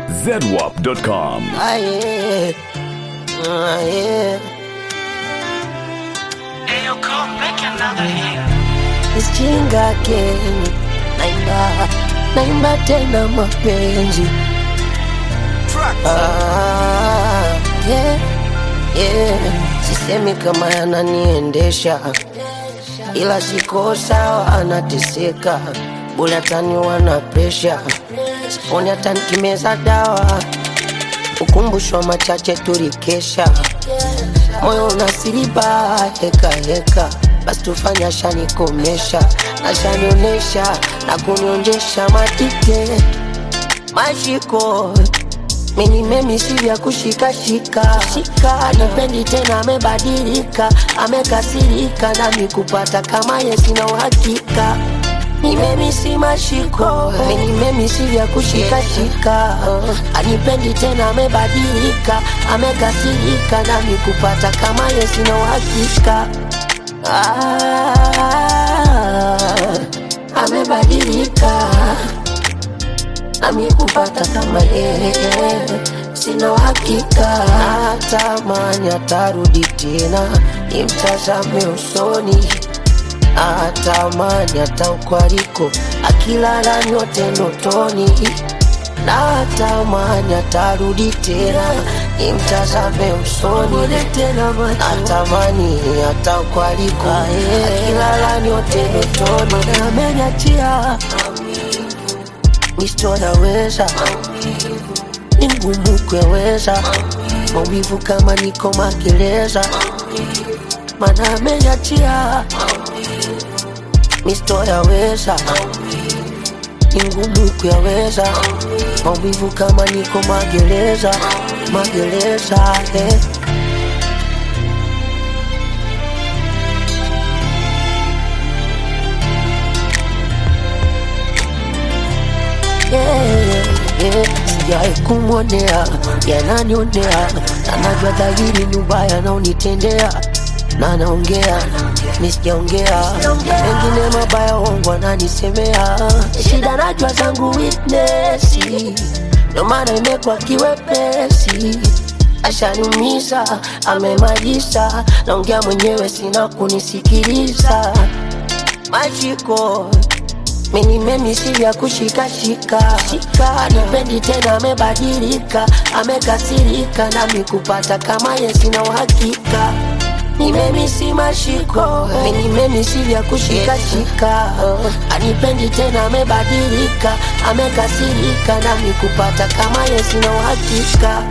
zedwap.com. Aye, aye. Ayo, come back another year. Isichinga keni naimba tena mapenzi. Yeah, yeah. Sisemi kama yananiendesha, ila siko sawa, anateseka bule atani wana presha, siponi hata nikimeza dawa, ukumbushwa machache tulikesha, moyo unasiriba heka heka, basi tufanya ashanikomesha, ashanionesha na kunionjesha matike mashiko. Mimi si vya kushikashika shika, anipendi tena, amebadilika, amekasirika, nami kupata kama ye sina uhakika. Mimi si mashiko, mimi si vya kushikashika, anipendi tena, amebadilika, amekasirika, nami kupata kama ye sina uhakika. Amebadilika, nami kupata kama yeye sina uhakika. Natamani atarudi tena, nimtazame usoni, natamani hata ukwaliko akilala nyote ndotoni. Natamani atarudi tena, nimtazame usoni, natamani hata ukwaliko akilala nyote ndotoni. Ameniachia nisitoweza, ni ngumu kueleza maumivu kama niko magereza, maana ameniachia. Nisitoweza, ni ngumu kuyaweza maumivu kama niko magereza, magereza, Sijai kumwonea, yananionea, anajua dhahiri ni ubaya na unitendea, na naongea, nisijaongea, wengine mabaya wangu wananisemea, shida najua zangu witness, ndo maana imekuwa kiwepesi, ashaniumiza, amemaliza, naongea mwenyewe sina kunisikiliza, mashiko. Mimi si vya kushikashika shika, anipendi tena, amebadilika, amekasirika, nami kupata kama ye sina uhakika. Mimi si mashiko, mimi si vya kushikashika, anipendi tena, amebadilika, amekasirika, nami kupata kama ye sina uhakika.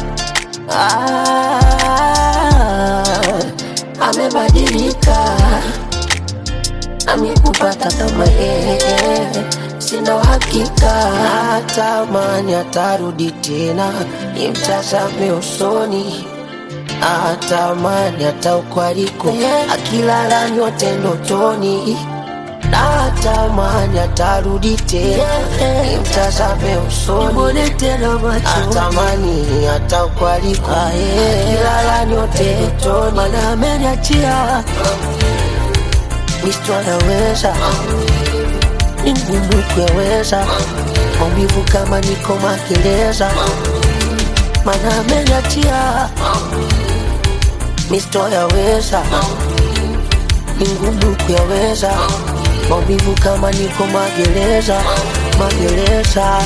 Amebadilika, nami kupata kama yeye sina uhakika. Natamani atarudi tena, nimtazame usoni, natamani hata ukwaliko akilala nyote ndotoni. Natamani atarudi tena, nimtazame usoni, natamani hata ukwaliko akilala nyote ndotoni. Maana ameniachia, nisitoweza, ni ngumu kueleza maumivu kama niko magereza, maana ameniachia. Nisitoweza, ni ngumu kueleza maumivu kama niko magereza, magereza,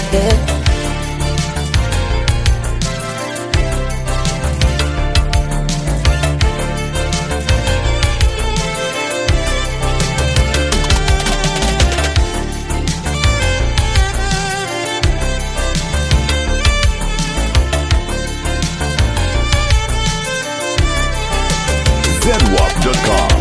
zedwap.com.